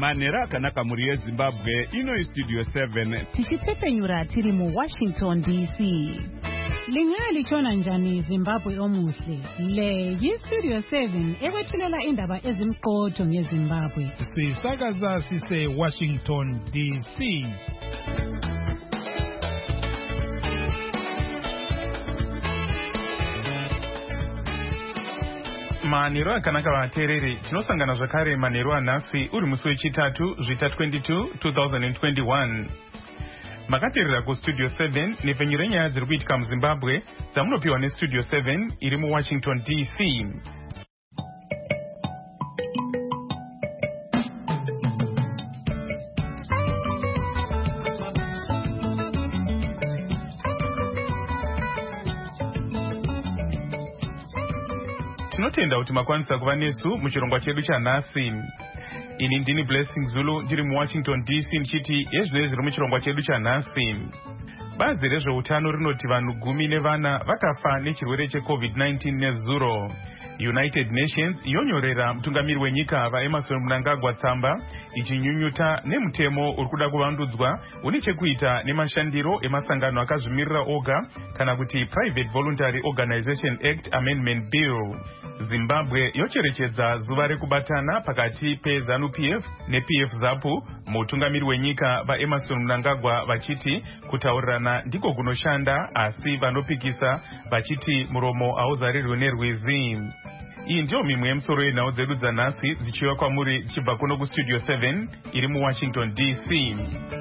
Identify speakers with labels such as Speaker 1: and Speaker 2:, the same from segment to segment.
Speaker 1: Manera kanaka muri Zimbabwe ino Studio 7
Speaker 2: tichitepenyura tiri mu Washington DC. Lingali chona njani Zimbabwe omuhle. Le yi Studio 7 ewethulela indaba ezimqotho ngeZimbabwe.
Speaker 3: Sisakaza sise Washington DC. Manero akanaka vaterere tinosangana zvakare manero anhasi uri musi wechitatu zvita 22 2021. Makateerera kustudio 7 nepfenyu renyaya dziri kuitika muZimbabwe dzamunopiwa nestudio 7 iri muWashington DC. Tinotenda kuti makwanisa kuva nesu muchirongwa chedu chanhasi. Ini ndini Blessing Zulu ndiri muWashington DC ndichiti ezvinezvi zviri muchirongwa chedu chanhasi. Bazi rezveutano rinoti vanhu 10 vakafa nechirwere cheCovid-19 nezuro. United Nations yonyorera mutungamiri wenyika vaEmmerson Mnangagwa tsamba ichinyunyuta nemutemo uri kuda kuvandudzwa une chekuita nemashandiro emasangano akazvimirira oga kana kuti Private Voluntary Organization Act Amendment Bill. Zimbabwe yocherechedza zuva rekubatana pakati peZANU-PF nePF ZAPU mutungamiri wenyika vaEmmerson Mnangagwa vachiti kutaurirana ndiko kunoshanda asi vanopikisa vachiti muromo hauzarirwe nerwizi. Iyi ndiyo mimwe yemusoro yenhau dzedu dzanhasi dzichiuya kwamuri dzichibva kuno kustudio 7 iri muWashington DC.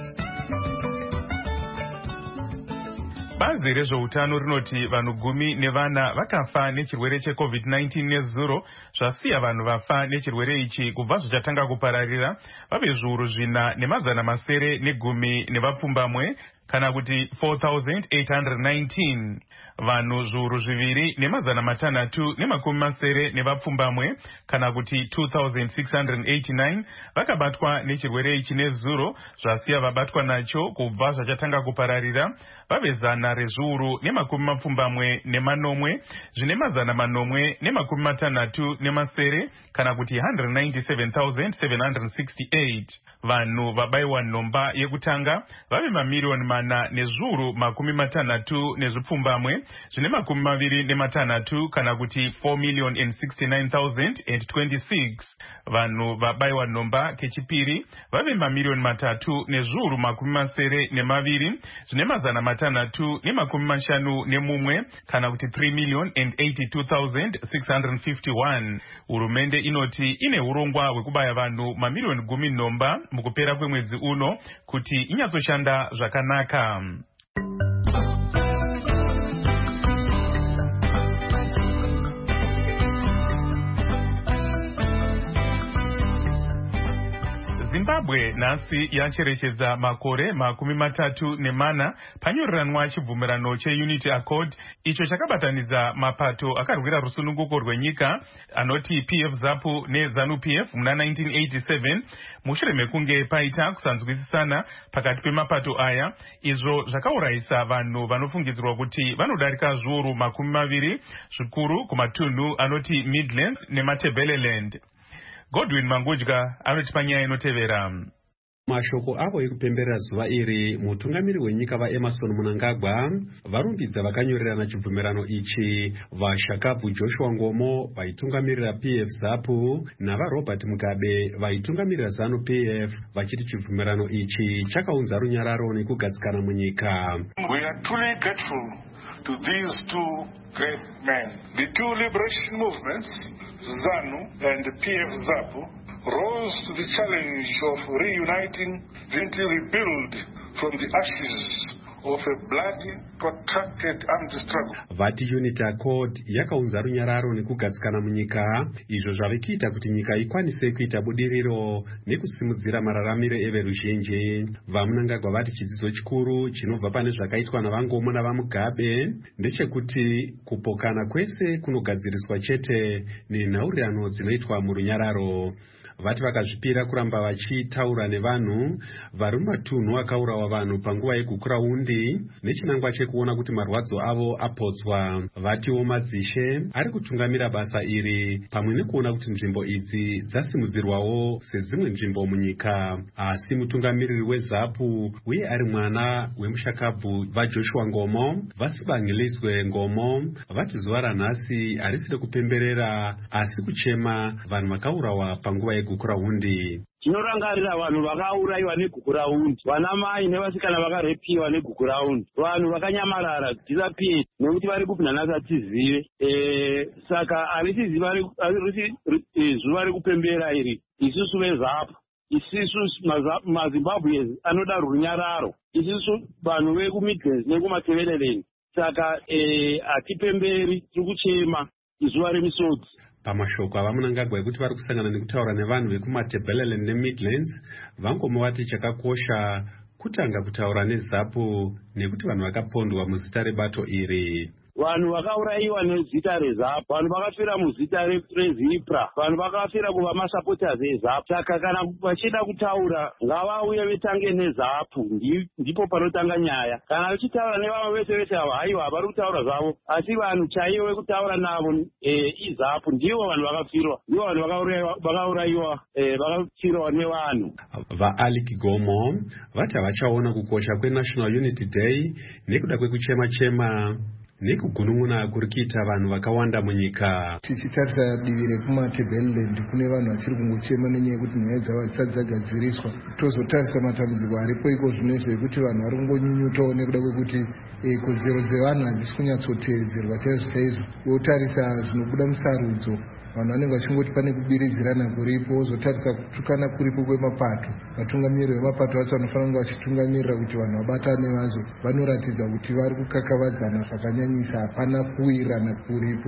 Speaker 3: Bazi rezveutano rinoti vanhu 10 vakafa nechirwere cheCovid-19 nezuro zvasiya vanhu vafa nechirwere ichi kubva zvichatanga kupararira vave zviuru 4,910 nevapfumbamwe kana kuti 4,819. Vanhu zviuru 2,630 nevapfumbamwe kana kuti 2,689 vakabatwa nechirwere ichi nezuro zvasiya vabatwa nacho kubva zvachatanga kupararira vave 100,000 zvine 960 kana kuti 197,768. Vanhu vabayiwa nhomba yekutanga vave mamiliyoni 4,60 nezvipfumbamwe zvine 26 kana kuti 4,069,026. Vanhu vabayiwa nhomba kechipiri vave mamiliyoni 3,70 zvine 651 kana kuti 3,082,651. Hurumende inoti ine urongwa hwekubaya vanhu mamiliyoni 10 nhomba mukupera kwemwedzi uno kuti inyatsoshanda zvakanaka. Zimbabwe nhasi yacherechedza makore 34 panyoreranwa chibvumirano cheUnity Accord icho chakabatanidza mapato akarwira rusununguko rwenyika anoti PF ZAPU neZANU-PF muna 1987 mushure mekunge paita kusanzwisisana pakati pemapato aya izvo zvakaurayisa vanhu vanofungidzirwa kuti vanodarika zviuru 20 zvikuru kumatunhu anoti Midlands neMatabeleland. Godwin Mangudya anoti panyaya inotevera.
Speaker 4: Mashoko avo ekupemberera zuva iri mutungamiri wenyika vaEmmerson Mnangagwa varumbidza vakanyorerana chibvumirano ichi vaShakabu Joshua Ngomo vaitungamirira PF ZAPU navaRobert Mugabe vaitungamirira ZANU-PF vachiti chibvumirano ichi chakaunza runyararo nekugadzikana munyika.
Speaker 5: We are truly grateful to these two great men. The two liberation movements, ZANU and PF ZAPU, rose to the challenge of reuniting, gently rebuild from the ashes of a bloody, protracted armed struggle.
Speaker 4: Vati Unity Accord yakaunza runyararo nekugadzikana munyika izvo zvave kuita kuti nyika ikwanise kuita budiriro nekusimudzira mararamiro everuzhinji. VaMnangagwa vati chidzidzo chikuru chinobva pane zvakaitwa navaNgomo navaMugabe ndechekuti kupokana kwese kunogadziriswa chete nenhaurirano dzinoitwa murunyararo. vati vakazvipira kuramba vachitaura nevanhu vari mumatunhu akaurawa vanhu panguva yegukura-undi nechinangwa chekuona kuti marwadzo avo apotswa. Vatiwo Madzishe ari kutungamira basa iri pamwe nekuona kuti nzvimbo idzi dzasimudzirwawo sedzimwe nzvimbo munyika. Asi mutungamiriri weZAPU uye ari mwana wemushakabvu vaJoshua Ngomo Vasibangilizwe Ngomo vati zuva ranhasi harisiri kupemberera asi kuchema vanhu vakaurawa panguva yegukura-undi.
Speaker 6: Tinorangarira vanhu vakaurayiwa negukura-undi, vana mai nevasikana vakarepiwa negukura-undi, vanhu vakanyamarara disappeared nekuti vari kupinda nhasi atizive. Saka harisi zuva rekupembera iri. Isusu veZAPU, isusu maZimbabwe anoda runyararo, isusu vanhu vekuMidlands nekumaTevereleni. Saka hatipemberi, tiri kuchema izuva remisodzi.
Speaker 4: Pamashoko avaMunangagwa ekuti vari kusangana nekutaura nevanhu vekumaTevereleni neMidlands, Vangomo vati chakakosha kutanga kutaura neZAPU nekuti vanhu vakapondwa muzita rebato iri.
Speaker 6: Vanhu vakaurayiwa nezita reZAPU, vanhu vakafira muzita reZIPRA, vanhu vakafira kuva masapoters eZAPU. Saka kana vachida kutaura ngavauye vetange neZAPU, ndipo panotanga nyaya. Kana vachitaura nevamwe vese ava haiwa vari kutaura zvavo, asi vanhu chaivo vekutaura navo iZAPU ndivo vanhu vakafirwa, ndivo vanhu vakaurayiwa vakafirwa nevanhu.
Speaker 4: VaAlick Gomo vati havachaona kukosha kweNational Unity Day nekuda kwekuchema-chema nekugunun'una kuri kuita vanhu vakawanda munyika.
Speaker 7: Tichitarisa divi rekumaTevereleni kune vanhu vachiri kungochema nenyaya yekuti nyaya dzavo dzisati dzagadziriswa. Tozotarisa matambudziko aripo iko zvinoizvo ekuti vanhu vari kungonyunyutawo nekuda kwekuti kodzero dzevanhu hadzisi kunyatsoteedzerwa chaizvo. Wotarisa zvinobuda musarudzo, vanhu vanenge vachingoti pane kubiridzirana kuripo, wozotarisa kutukana kuripo kwemapato. Vatungamiriri vemapato vacho vanofanira kunge vachitungamirira kuti vanhu vabatane vazo, vanoratidza kuti vari kukakavadzana zvakanyanyisa, hapana kuwirirana kuripo.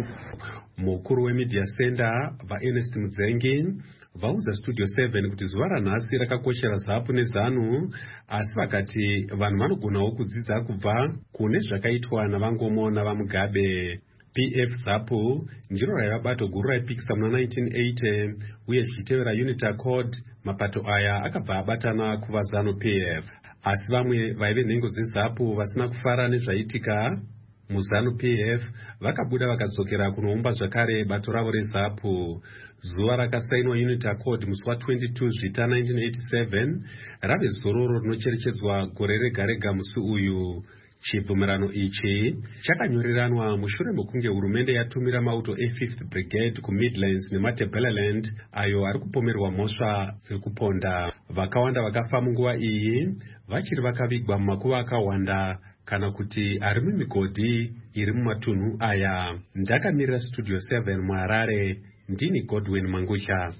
Speaker 4: Mukuru weMedia Center vaErnest Mudzengi vaudza Studio 7 kuti zuva ranhasi rakakoshera ZAPU neZANU, asi vakati vanhu vanogonawo kudzidza kubva kune zvakaitwa naVangomo navaMugabe. PF ZAPU ndiro raiva bato guru raipikisa muna 1980 uye zvichitevera Unity Accord mapato aya akabva abatana kuva ZANU PF. Asi vamwe vaive nhengo dzeZAPU vasina kufara nezvaitika muZANU PF vakabuda vakadzokera kunoumba zvakare bato ravo reZAPU. Zuva rakasainwa Unity Accord musi wa22 Zvita 1987 rave zororo rinocherechedzwa gore rega rega musi uyu. Chibvumirano ichi chakanyoreranwa mushure mokunge hurumende yatumira mauto e5th Brigade kuMidlands nemaTevereleni ayo ari kupomerwa mhosva dzekuponda. Vakawanda vakafa munguva iyi vachiri vakavigwa mumakuva akawanda kana kuti ari mumigodhi iri mumatunhu aya. Ndakamirira Studio 7 muHarare, ndini Godwin Mangusha.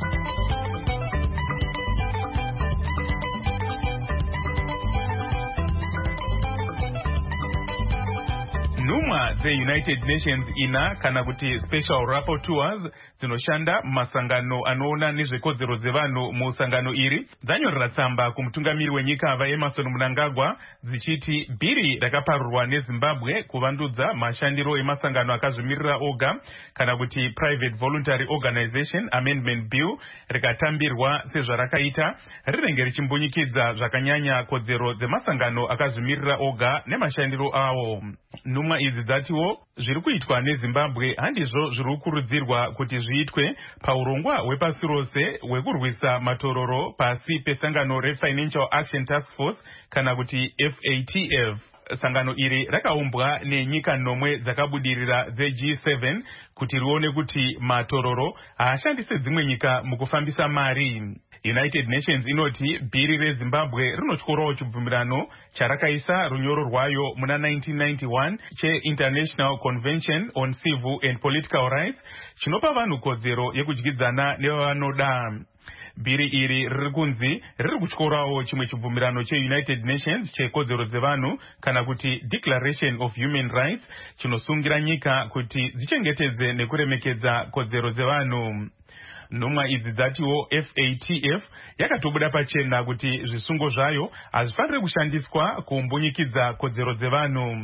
Speaker 3: Nhumwa dzeUnited Nations ina kana kuti Special Rapporteurs dzinoshanda mumasangano anoona nezvekodzero dzevanhu musangano iri dzanyorera tsamba kumutungamiri wenyika vaEmmerson Mnangagwa dzichiti bhiri rakaparurwa neZimbabwe kuvandudza mashandiro emasangano akazvimirira oga kana kuti Private Voluntary Organization Amendment Bill rikatambirwa sezvarakaita rinenge richimbonyikidza zvakanyanya kodzero dzemasangano akazvimirira oga nemashandiro awo. Nhumwa idzi dzatiwo zviri kuitwa neZimbabwe handizvo zviri kukurudzirwa kuti zviitwe paurongwa hwepasi rose hwekurwisa matororo pasi pesangano reFinancial Action Task Force kana kuti FATF. Sangano iri rakaumbwa nenyika nomwe dzakabudirira dzeG7 kuti rione kuti matororo haashandise dzimwe nyika mukufambisa mari. United Nations inoti bhiri reZimbabwe rinotyorawo chibvumirano charakaisa runyoro rwayo muna 1991 cheInternational Convention on Civil and Political Rights chinopa vanhu kodzero yekudyidzana nevanoda. Bhiri iri riri kunzi riri kutyorawo chimwe chibvumirano cheUnited Nations chekodzero dzevanhu kana kuti Declaration of Human Rights chinosungira nyika kuti dzichengetedze nekuremekedza kodzero dzevanhu. Nhumwa idzi dzatiwo FATF yakatobuda pachena kuti zvisungo zvayo hazvifaniri kushandiswa kuumbonyikidza kodzero dzevanhu.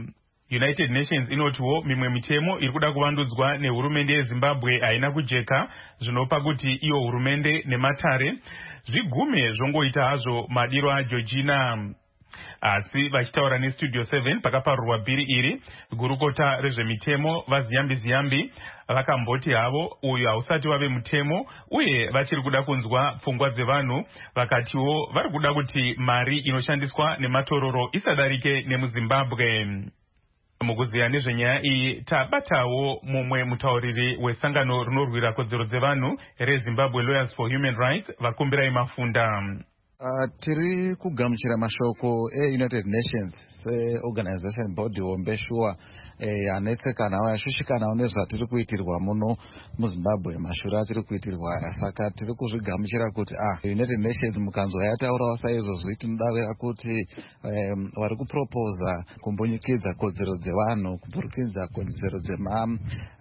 Speaker 3: United Nations inotiwo mimwe mitemo iri kuda kuvandudzwa nehurumende yeZimbabwe haina kujeka, zvinopa kuti iyo hurumende nematare zvigume zvongoita hazvo madiro aGeorgina. Asi vachitaura neStudio 7 pakaparurwa bhiri iri, gurukota rezvemitemo vaZiyambi vakamboti havo uyu hausati wave mutemo uye vachiri kuda kunzwa pfungwa dzevanhu, vakatiwo vari kuda kuti mari inoshandiswa nematororo isadarike nemuZimbabwe. Mukuziya nezvenyaya iyi tabatawo mumwe mutauriri wesangano rinorwira kodzero dzevanhu reZimbabwe Lawyers for Human Rights, Vakumbirai Mafunda.
Speaker 8: Tiri kugamuchira mashoko United Nations seorganization body hombe shuwa yanetsekanawo yashushikanawo nezvatiri kuitirwa muno muZimbabwe, mashura atiri kuitirwa aya. Saka tiri kuzvigamuchira kuti United Nations mukanzwa yataurawo saizvozvi tinodavira kuti vari kuproposa kumbonyikidza kodzero dzevanhu, kuburikidza kodzero dzema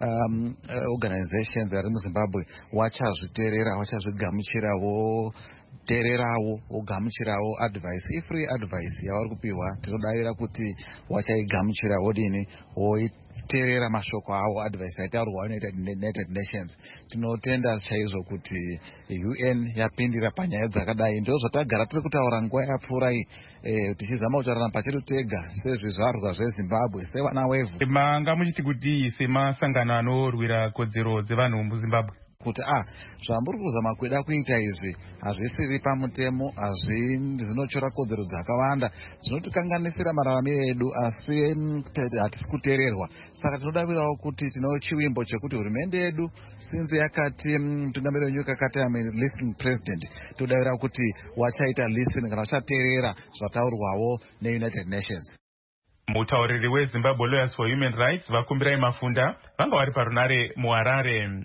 Speaker 8: organizations ari muZimbabwe wachazviteerera, wachazvigamuchirawo tererawo ugamuchirawo advice, free advice yavari kupiwa. Tinodavira kuti wachaigamuchira wodini woiterera mashoko awo advice aitaurwa United Nations. Tinotenda chaizvo kuti UN yapindira panyaya dzakadai. Ndozvatagara tiri kutaura nguva yapfuura iyi, tichizama kutaurana pachedu tega sezvizvarwa zveZimbabwe, sevana wevhu.
Speaker 3: Manga muchiti kuti semasangano anorwira kodzero dzevanhu muZimbabwe
Speaker 8: kuti zvamburi kuzama kuida kuita izvi hazvisiri pamutemo, zvinochora kodzero dzakawanda, zvinotikanganisira mararamiro edu, asi hatisi kuteererwa. Saka tinodavirawo kuti tino chiwimbo chekuti hurumende yedu since yakati mutungamiriri wenyika akati listening president, tinodavira kuti wachaita listening kana wachateerera zvataurwawo neUnited Nations.
Speaker 3: Mutauriri weZimbabwe Lawyers for Human Rights, Vakumbirai Mafunda, vanga vari parunare muHarare.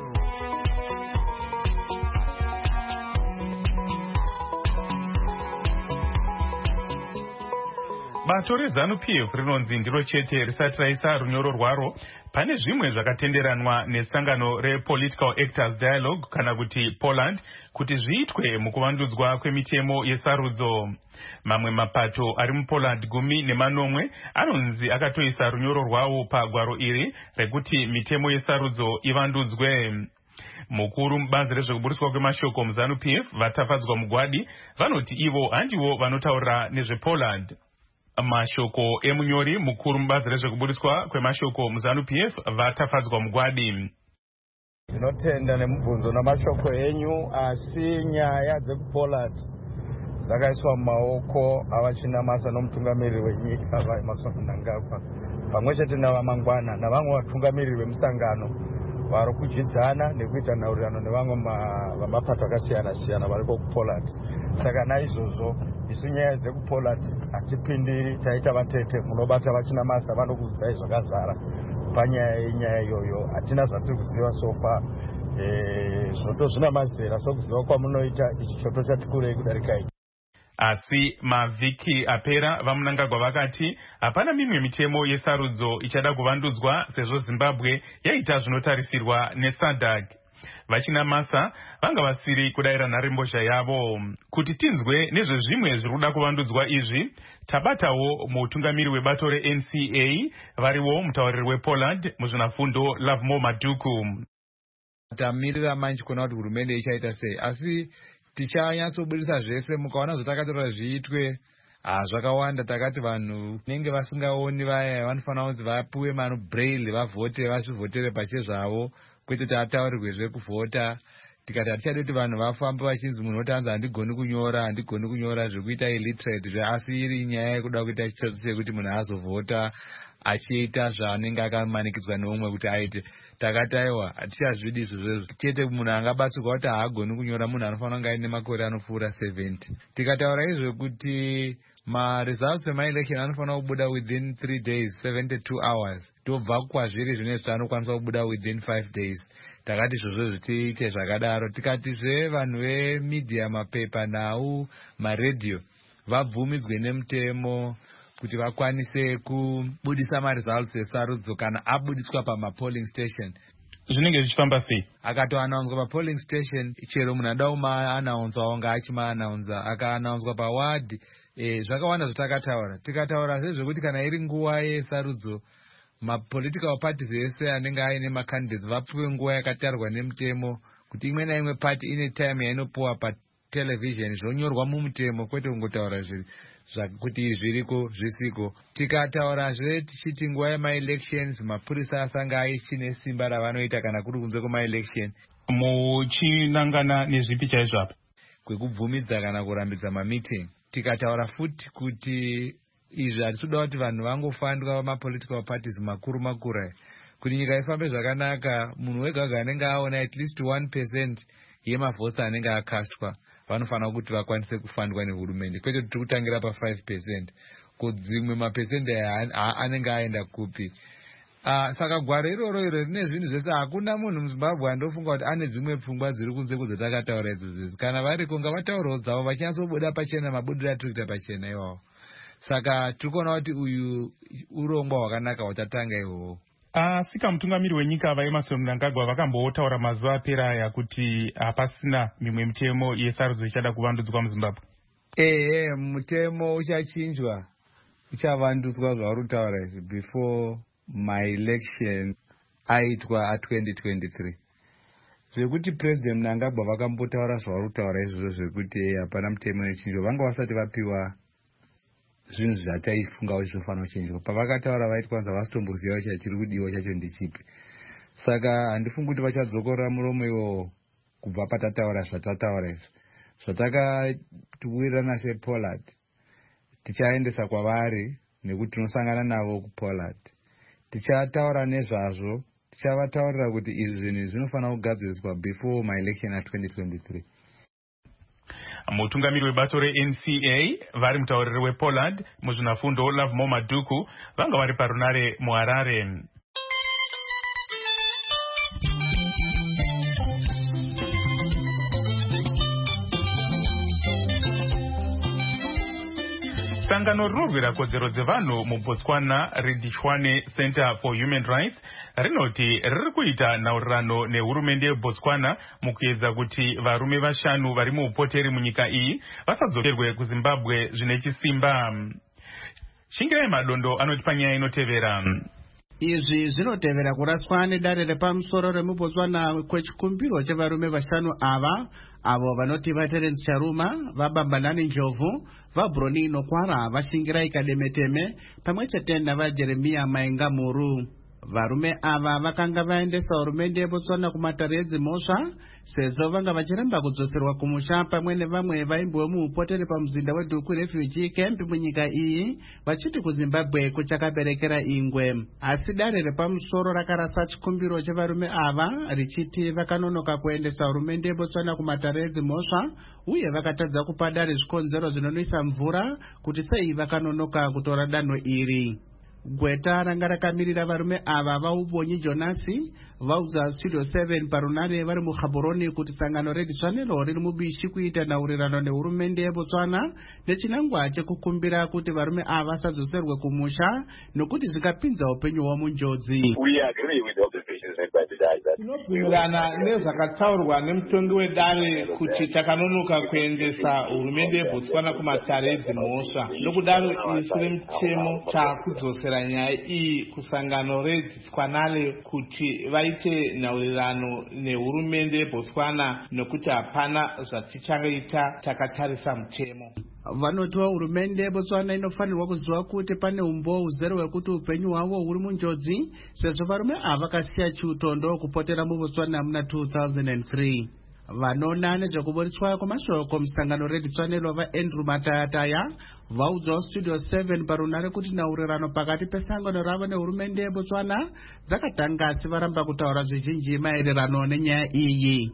Speaker 3: Bato reZANU-PF rinonzi ndiro chete risati raisa runyoro rwaro pane zvimwe zvakatenderanwa nesangano rePolitical Actors Dialogue kana kuti Poland kuti zviitwe mukuvandudzwa kwemitemo yesarudzo. Mamwe mapato ari muPoland 10 anonzi akatoisa runyoro rwawo pagwaro iri rekuti mitemo yesarudzo ivandudzwe. Mukuru mubazi rezvekuburiswa kwemashoko muZANU-PF vatafadzwa mugwadi vanoti ivo handivo vanotaura nezvePoland. Mashoko emunyori mukuru mubazi rezvekuburiswa kwemashoko muZANU-PF vatafadzwa mugwadi.
Speaker 9: Tinotenda nemubvunzo namashoko enyu, asi nyaya dzekuPoland dzakaiswa mumaoko avachinamasa nomutungamiriri wenyika vaEmmerson Mnangagwa pamwe chete navamangwana navamwe vatungamiriri vemusangano vari kudyidzana nekuita nhaurirano nevamwe vamapato akasiyana-siyana variko kuPoland. Saka naizvozvo isu nyaya dzekuPoland hatipindiri, taita vatete munobata vachinamasa vanokuzidzai zvakazara panyaya yenyaya iyoyo. Hatina zvatiri kuziva sofa, zvoto zvina mazera sokuziva kwamunoita ichi choto chati kurei kudarika ichi.
Speaker 3: Asi mavhiki apera vaMnangagwa vakati hapana mimwe mitemo yesarudzo ichada kuvandudzwa sezvo Zimbabwe yaita zvinotarisirwa neSADC. Vachinamasa vanga vasiri kudayira nharembozha yavo. Kuti tinzwe nezvezvimwe zviri kuda kuvandudzwa izvi, tabatawo mutungamiri webato reNCA variwo mutauriri wePoland muzvinafundo Lovemore Maduku.
Speaker 10: Tamirira manje kuona kuti hurumende ichaita sei, asi tichanyatsobudisa zvese mukaona zvatakatora zviitwe zvakawanda. Takati vanhu nenge vasingaoni vaya vanofanira kuti vapiwe mano braille vavhote, vazvivhotere pachezvavo, kwete tataurirwe zvekuvhota. Tikati hatichadi kuti vanhu vafambe vachinzi munhu otanza handigoni kunyora zvekuita illiterate, asi iri nyaya yekuda kuita chitsotsi chekuti munhu azovhota achiita zvaanenge akamanikidzwa neumwe kuti aite. Takati aiwa hatichazvidi izvozvo chete, munhu angabatsirwa kuti haagoni kunyora munhu anofanira kunge aine makore anopfuura 70. Tikataura izvo kuti results emaelection anofanira kubuda within 3 days 72 hours, tobva kwazviri zvinezvi anokwanisa kubuda within 5 days. Takati izvozvo zvitiite zvakadaro. Tikatizve vanhu vemedia, mapepa, nhau, maredhiyo vabvumidzwe nemutemo kuti vakwanise kubudisa results esarudzo kana abudiswa pamapolling station.
Speaker 3: Zvinenge zvichifamba sei?
Speaker 10: Akatoanaunzwa papolling station, chero munhu ada kumaanaunza wanga achimaanaunza, akaanaunzwa paward zvakawanda zvatakataura. Tikataura zvezvekuti kana iri nguva yesarudzo, mapolitical parties ese anenge aine macandidates vapiwe nguva yakatarwa nemutemo, kuti imwe naimwe party ine time yainopuwa patelevision, zvonyorwa mumutemo, kwete kungotaura kuti zviriko zvisiko. Tikataurazve tichiti nguva yemaelections mapurisa asanga aichine simba ravanoita kana kuri kunze kwemaelection.
Speaker 3: Muchinangana nezvipi chaizvo apa?
Speaker 10: Kwekubvumidza kana kurambidza mameeting. Tikataura futi kuti izvi hatisuda kuti vanhu vangofandwa mapolitical parties makuru makura, kuti nyika ifambe zvakanaka. Munhu wega anenge aona at least 1% yemavhotsi anenge akastwa vanofanira kuti vakwanise kufandwa nehurumende, kwete kuti kutangira pa 5%, kudzimwe mapesende anenge aenda kupi. Saka gwaro iroro rine zvinhu zvese. Hakuna munhu muZimbabwe andofunga kuti ane dzimwe pfungwa dziri kunze kudzotakataura idzi. Kana variko ngavataurawo dzavo vachinyatsobuda pachena, mabudiro atirikuita pachena iwawo. Saka tirikuona kuti uyu urongwa hwakanaka hwatatanga ihwohwo.
Speaker 3: Sika mutungamiri wenyika vaEmmerson Mnangagwa vakambotaura mazuva apera aya kuti hapasina mimwe mitemo yesarudzo ichada kuvandudzwa muZimbabwe.
Speaker 10: Mutemo uchachinjwa, uchavandudzwa zvauri kutaura izvi before my election aitwa a2023. Zvekuti President Mnangagwa vakambotaura zvauri kutaura izvozvo zvekuti hapana mutemo unochinjwa, vanga vasati vapiwa zvinhu zvataifunga kuti zvofanira kuchinjwa. Pavakataura vaiti kwanza vasitomboziva kuti chiri kudiwa chacho ndechipi. Saka handifungi kuti vachadzokorera muromo iwo kubva patataura zvatataura izvi. Zvatakatuwirirana sePollard tichaendesa kwavari, nekuti tinosangana navo kuPollard. Tichataura nezvazvo, tichavataurira kuti izvi zvinhu zvinofanira kugadziriswa before my election a2023.
Speaker 3: Mutungamiri webato reNCA vari mutauriri wePollard muzvinafundo Lovemore Maduku vanga vari parunare muHarare. Sangano rinorwira kodzero dzevanhu muBotswana Redishwane Center for Human Rights rinoti riri kuita nhaurirano nehurumende yeBotswana mukuedza kuti varume vashanu vari muupoteri munyika iyi vasadzokerwe kuZimbabwe zvine chisimba. Shingirai Madondo anoti panyaya inotevera.
Speaker 11: Izvi zvinotevera kuraswa nedare repamusoro remuBotswana kwechikumbiro chevarume vashanu avo vanoti vaTerence Charuma, vaBambanani Njovu, vaBroni Nokwara, vaShingirai Kademeteme pamwechete navaJeremia Maenga Muru. Varume ava vakanga vaendesa hurumende yeBotswana kumatare edzimhosva sezvo vanga vachiramba kudzoserwa kumusha pamwe nevamwe vaimbowe muupoteri pamuzinda weDuku Refugee Camp munyika iyi vachiti kuZimbabwe kuchakaberekera ingwe. Asi dare repamusoro rakarasa chikumbiro chevarume ava richiti vakanonoka kuendesa hurumende yeBotswana kumatare edzimhosva uye vakatadza kupa dare zvikonzero zvinonwisa mvura kuti sei vakanonoka kutora danho iri. Gweta ranga rakamirira varume ava vaUbonyi Jonasi vaudza Studio 7 parunare vari muGaborone kuti sangano reDishwanelo riri mubishi kuita nhaurirano nehurumende yeBotswana nechinangwa chekukumbira kuti varume ava vasadzoserwe kumusha nokuti zvikapinza upenyu hwavo munjodzi.
Speaker 12: Tinobvumirana nezvakataurwa nemutongi wedare kuti takanonoka kuendesa hurumende yeBotswana kumatare edzimhosva. Nokudaro isi remutemo takudzosera nyaya iyi kusangano reDishwanelo kuti vaite nhaurirano nehurumende yeBotswana nokuti hapana zvatichangaita takatarisa mutemo.
Speaker 11: Vanotiwa hurumende yeBotswana inofanirwa kuziva kuti pane umboo uzere hwekuti upenyu hwavo huri munjodzi sezvo varume ava vakasiya chiutondo kupotera muBotswana muna 2003. Vanoona nezvekuburiswa kwamashoko musangano reDishwanelo vaAndrew Matayataya vaudzawo Studio 7 parunare kuti nhaurirano pakati pesangano ravo nehurumende yeBotswana dzakatanga asi varamba kutaura zvizhinji maererano nenyaya iyi.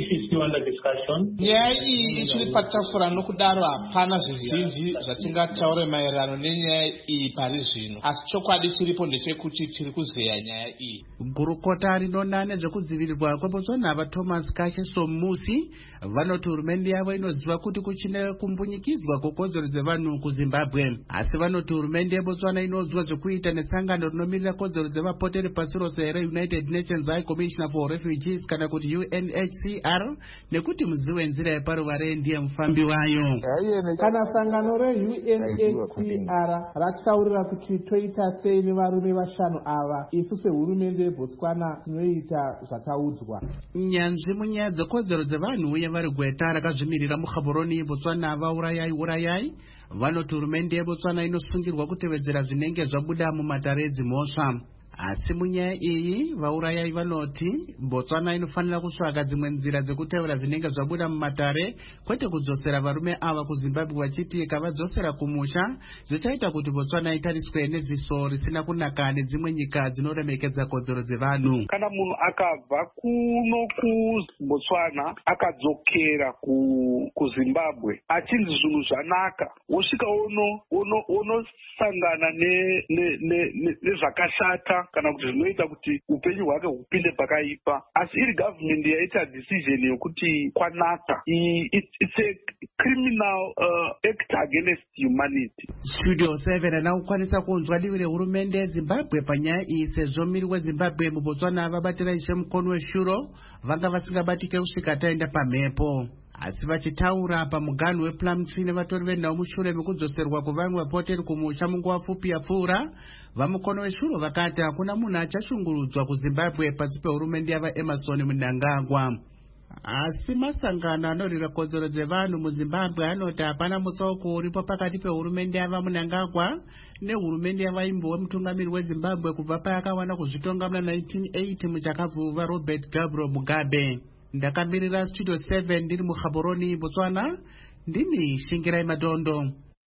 Speaker 12: Nyaya iyi ichiri patafura, nokudaro hapana zvizhinji zvatingataure maererano nenyaya iyi pari zvino, asi chokwadi chiripo ndechekuti tiri kuzeya nyaya iyi.
Speaker 11: Gurukota rinoona nezvekudzivirirwa kweBotswana vaThomas Kasheso Musi vanoti hurumende yavo inoziva kuti kuchine kumbunyikidzwa kwekodzero dzevanhu kuZimbabwe, asi vanoti hurumende yeBotswana inodzwa zvekuita nesangano rinomirira kodzero dzevapoteri pasi rose reUnited Nations High Commissioner for Refugees kana kuti UNHCR nekuti muzive nzira yeparuvare ndiye mufambi wayo.
Speaker 12: Kana sangano reUNHCR rataurira kuti toita sei nevarume vashanu ava, isu sehurumende yeBotswana tinoita zvakaudzwa.
Speaker 11: Nyanzvi munyaya dzekodzero dzevanhu uye vari gweta rakazvimirira muGaborone Botswana vaurayai vanoti hurumende yeBotswana inosungirwa kutevedzera zvinenge zvabuda mumatare edzimhosva. Asi munyaya iyi vaurayai vanoti Botswana inofanira kutsvaga dzimwe nzira dzekutevera zvinenge zvabuda mumatare, kwete kudzosera varume ava kuZimbabwe vachiti kavadzosera kumusha zvichaita kuti Botswana itariswe nedziso risina kunaka nedzimwe nyika dzinoremekedza kodzero dzevanhu.
Speaker 6: Kana munhu akabva kuno kuBotswana akadzokera kuZimbabwe achinzi zvinhu zvanaka, wosvika wonosangana nezvakashata kana kuti zvinoita kuti upenyu hwake hupinde pakaipa. Asi iri government yaita decision yokuti kwanaka, it's a criminal act against humanity.
Speaker 11: Studio 7 anakukwanisa kunzwa divi rehurumende yeZimbabwe panyaya iyi, sezvo miri weZimbabwe muBotswana vabatira ishe mukono weshuro vanga vasingabatike kusvika taenda pamhepo. Asi vachitaura pamuganhu wePlumtree nevatori venhau mushure mekudzoserwa kuvamwe vapoteri kumusha munguva pfupi yapfuura, vamukono weshuro vakati hakuna munhu achashungurudzwa kuZimbabwe pasi pehurumende yavaEmerson Mnangagwa. Asi masangano anorwira kodzero dzevanhu muZimbabwe anoti hapana mutsauko uripo pakati pehurumende yavaMnangagwa nehurumende yavaimbo mutungamiri weZimbabwe kubva paakawana kuzvitonga muna 1980 muchakabvuva Robert Gabriel Mugabe. Ndakamirira Studio 7 ndiri muGaborone Botswana, ndini Shingirai Madondo.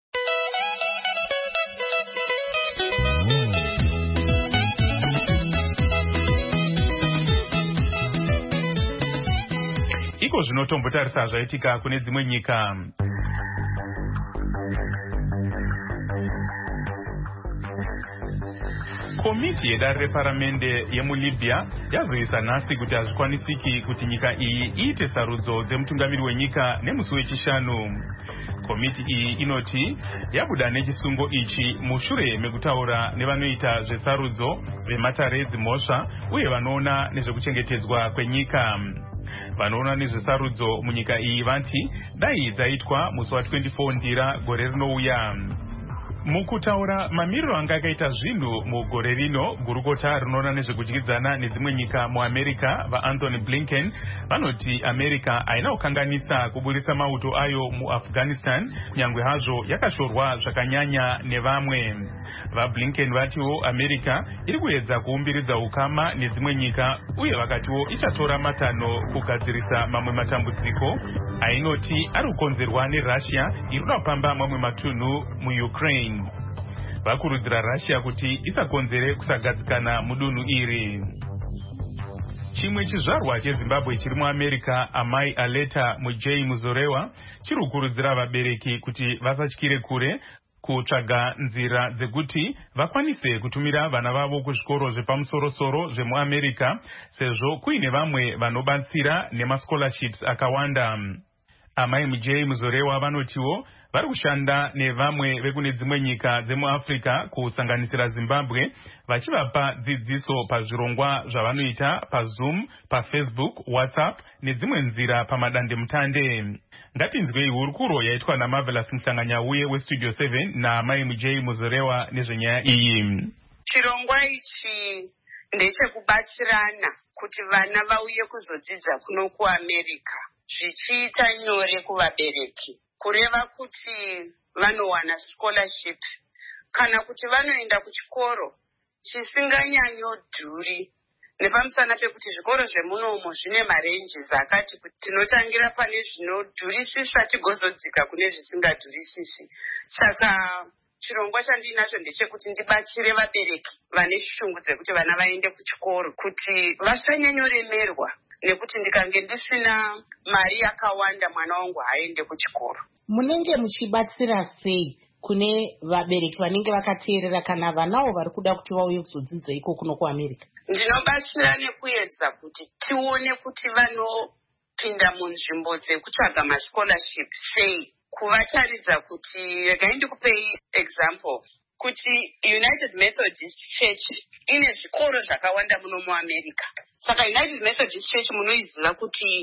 Speaker 3: Iko zvinotombotarisa zvaitika kune dzimwe nyika. Komiti yedare reparamende yemuLibya yazoisa nhasi kuti hazvikwanisiki kuti nyika iyi iite sarudzo dzemutungamiri wenyika nemusi wechishanu. Komiti iyi inoti yabuda nechisungo ichi mushure mekutaura nevanoita zvesarudzo vematare edzimhosva uye vanoona nezvekuchengetedzwa kwenyika. Vanoona nezvesarudzo munyika iyi vanti dai dzaitwa musi wa24 Ndira gore rinouya. Mukutaura mamiriro anga akaita zvinhu mugore rino, gurukota rinoona nezvekudyidzana nedzimwe nyika muAmerica vaAnthony Blinken vanoti America haina kukanganisa kuburitsa mauto ayo muAfghanistan nyangwe hazvo yakashorwa zvakanyanya nevamwe. VaBlinken vatiwo America iri kuedza kuumbiridza ukama nedzimwe nyika uye vakatiwo ichatora matanho kugadzirisa mamwe matambudziko ainoti ari kukonzerwa neRussia iri kuda kupamba mamwe matunhu muUkraine. Vakurudzira Russia kuti isakonzere kusagadzikana mudunhu iri. Chimwe chizvarwa cheZimbabwe chiri muAmerica, amai Aleta Mujei Muzorewa, chiri kukurudzira vabereki kuti vasatyire kure kutsvaga nzira dzekuti vakwanise kutumira vana vavo kuzvikoro zvepamusoro-soro zvemuAmerica, sezvo kuine vamwe vanobatsira nemascholarships akawanda. Amai Mujei Muzorewa vanotiwo vari kushanda nevamwe vekune dzimwe nyika dzemuAfrica kusanganisira Zimbabwe vachivapa dzidziso pazvirongwa zvavanoita paZoom, paFacebook, WhatsApp nedzimwe nzira pamadandemutande. Ngatinzwei hurukuro yaitwa naMarvelous Msanganyauye weStudio 7 naamai Mujei Muzorewa nezvenyaya iyi.
Speaker 13: Chirongwa ichi ndechekubatsirana kuti vana vauye kuzodzidza kuno kuAmerica, zvichiita nyore kuvabereki, kureva kuti vanowana scholarship kana kuti vanoenda kuchikoro chisinganyanyodhuri, nepamusana pekuti zvikoro zvemunomo zvine marenjes akati kuti tinotangira pane zvinodhurisisa tigozodzika kune zvisingadhurisisi. Saka chirongwa chandinacho ndechekuti ndibatsire vabereki vane shungu dzekuti vana vaende kuchikoro kuti vasanyanyoremerwa nekuti ndikange ndisina mari yakawanda mwana wangu haende kuchikoro.
Speaker 14: Munenge muchibatsira sei kune vabereki vanenge vakateerera kana vanawo vari kuda kuti vauye kuzodzidza iko kuno kuAmerica?
Speaker 13: Ndinobatsira nekuedza kuti tione kuti vanopinda munzvimbo dzekutsvaga mascholarship sei, kuvataridza kuti regai ndikupei example kuti United Methodist Church ine zvikoro zvakawanda muno muAmerica. Saka United Methodist Church munoiziva kuti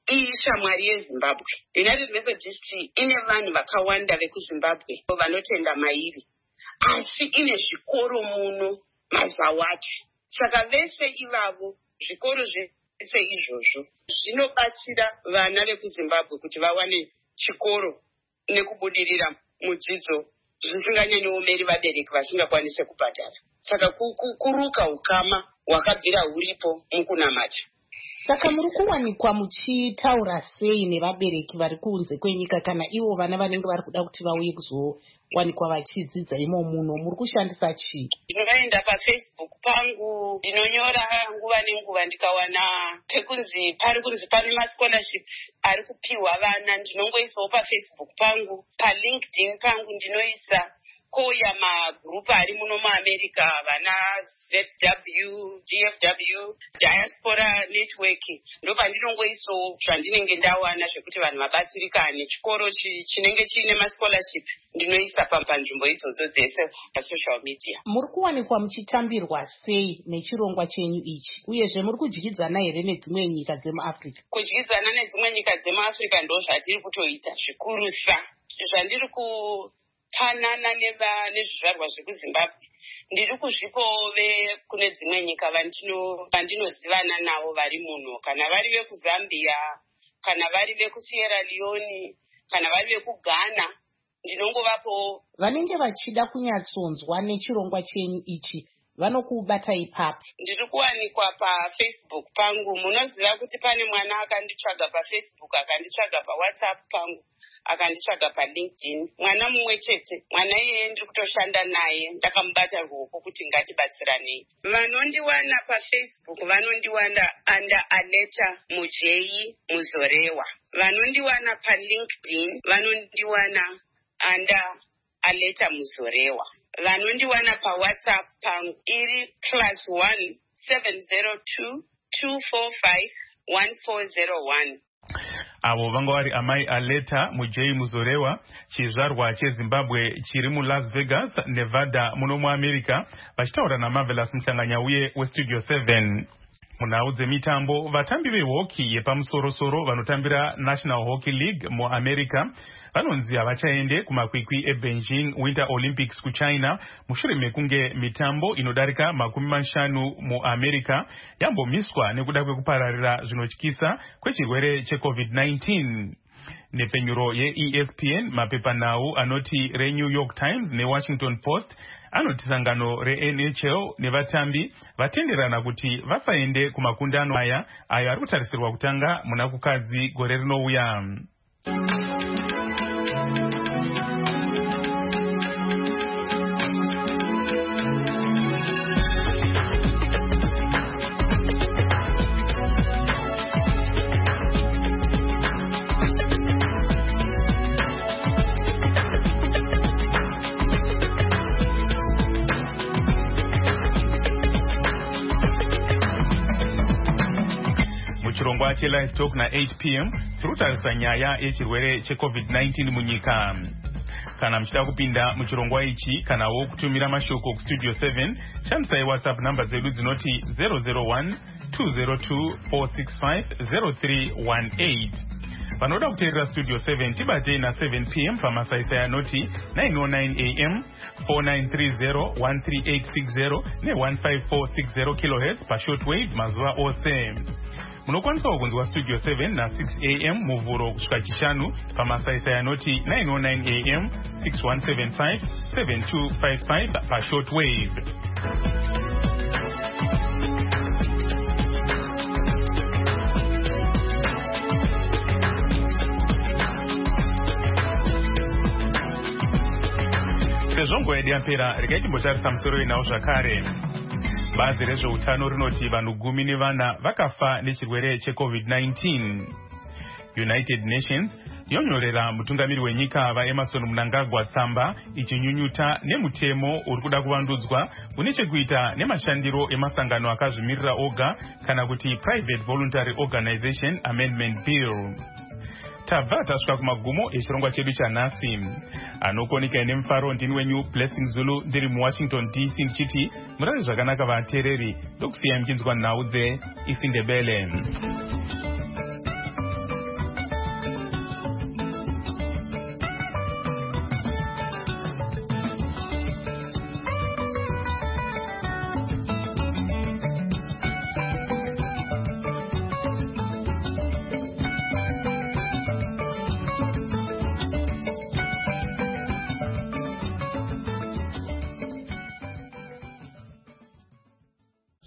Speaker 13: ishamwari yeZimbabwe. United Methodist ine vanhu vakawanda vekuZimbabwe vanotenda mairi, asi ine zvikoro muno mazawati. Saka vese ivavo zvikoro zvese izvozvo zvinobatsira vana vekuZimbabwe kuti vawane chikoro nekubudirira mudzidzo zvisinganyanyoomeri vabereki vasingakwanise kubhadhara. Saka kuruka ukama hwakabvira huripo mukunamata.
Speaker 14: Saka muri kuwanikwa muchitaura sei nevabereki vari kunze kwenyika kana ivo vana vanenge vari kuda kuti vauye kuzowanikwa vachidzidza imo muno, muri kushandisa chii?
Speaker 13: Ndinoenda paFacebook pangu, ndinonyora nguva nenguva ndikawana pari kunzi pane mascholarships ari kupiwa vana, ndinongoisawo paFacebook pangu. PaLinkedIn pangu ndinoisa koya magrupu ari muno muAmerica, vana ZW, DFW, Diaspora Network, ndopandinongoisawo zvandinenge ndawana zvekuti vanhu vabatsirikane. Chikoro chinenge chiine mascholarship ndinoisa panzvimbo idzodzo dzese pasocial media.
Speaker 14: Muri kuwanikwa muchitambirwa sei nechirongwa chenyu ichi, uyezve muri kudyidzana here nedzimwe nyika dzemuAfrica?
Speaker 13: Kudyidzana nedzimwe nyika dzemuAfrica ndo zvatiri kutoita zvikurusa. Zvandiri kupanana nezvizvarwa zvekuZimbabwe ndiri kuzvipawo kune dzimwe nyika vandinozivana navo vari muno, kana vari vekuZambia, kana vari vekuSierra Leone, kana vari vekuGhana, ndinongovapo.
Speaker 14: Vanenge vachida kunyatsonzwa nechirongwa chenyu ichi vanokubata ipapi?
Speaker 13: Ndiri kuwanikwa paFacebook pangu. Munoziva kuti pane mwana akanditsvaga paFacebook, akanditsvaga paWhatsApp pangu, akanditsvaga paLinkedIn. Mwana mumwe chete. Mwana iyeye ndiri kutoshanda naye, ndakamubata ruoko kuti ngatibatsiranei. Vanondiwana paFacebook vanondiwana under Aleta Mujei Muzorewa. Vanondiwana paLinkedIn vanondiwana under Aleta Muzorewa. Vanondiwana paWhatsApp pangu iri +1 702 245 1401.
Speaker 3: Avo vanga vari amai Aleta Mujei Muzorewa, chizvarwa cheZimbabwe chiri muLas Vegas, Nevada muno muAmerica, vachitaura naMarvelous Muhlanganyauye weStudio 7. Munhau dzemitambo, vatambi vehockey yepamusoro-soro vanotambira National Hockey League muAmerica vanonzi havachaende kumakwikwi eBeijing Winter Olympics kuChina mushure mekunge mitambo inodarika 50 muAmerica yambomiswa nekuda kwekupararira zvinotyisa kwechirwere cheCovid-19. Nepenyuro yeESPN, mapepanhau anoti reNew York Times neWashington Post anoti sangano reNHL nevatambi vatenderana kuti vasaende kumakundano aya ayo ari kutarisirwa kutanga muna kukadzi gore rinouya. Chirongwa cheLive Talk na 8 p.m. tirutarisa nyaya yechirwere cheCovid-19 munyika. Kana mchida kupinda muchirongwa ichi kanawo kutumira mashoko kuStudio 7, shandisai WhatsApp namba zedu dzinoti 001 202 465 0318. Vanoda kuteerera Studio 7 tibatei na 7 p.m. pamasaisai anoti 909 am 4930 13860 ne15460 kHz pashortwave mazuva ose. Munokwanisa kunzwa Studio 7 na 6 am muvhuro kusvika chishanu pamasaisai anoti 909 am 6175 7255 pashortwave. Sezvo nguva yedu yapera, regai timbotarisa musoro inawo zvakare. Bazi rezveutano rinoti vanhu 14 vakafa nechirwere cheCovid-19. United Nations yonyorera mutungamiri wenyika vaEmerson Mnangagwa tsamba ichinyunyuta nemutemo uri kuda kuvandudzwa une chekuita nemashandiro emasangano akazvimirira oga kana kuti Private Voluntary Organization Amendment Bill. Tabva tasvika kumagumo echirongwa chedu chanhasi. Anokonika nemufaro ndini wenyu Blessing Zulu ndiri muWashington DC ndichiti murari zvakanaka vateereri, ndokusiyai muchinzwa nhau dzeIsindebele.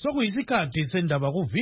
Speaker 15: sokuyisikhathi sendaba